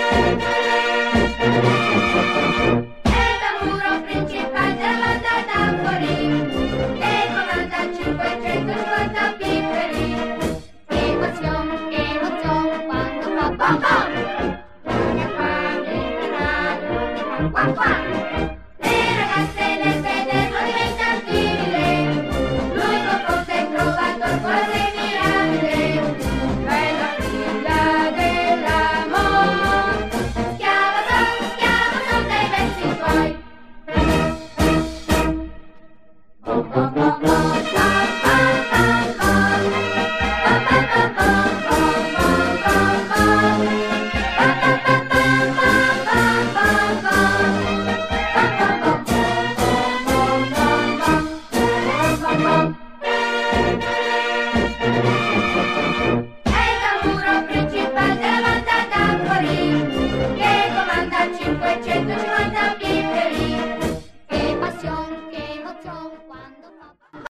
Muro principale della banda d'Ambori e comanda 550 pifferi. Che emozione quando fa pam pam! La fame, il qua qua!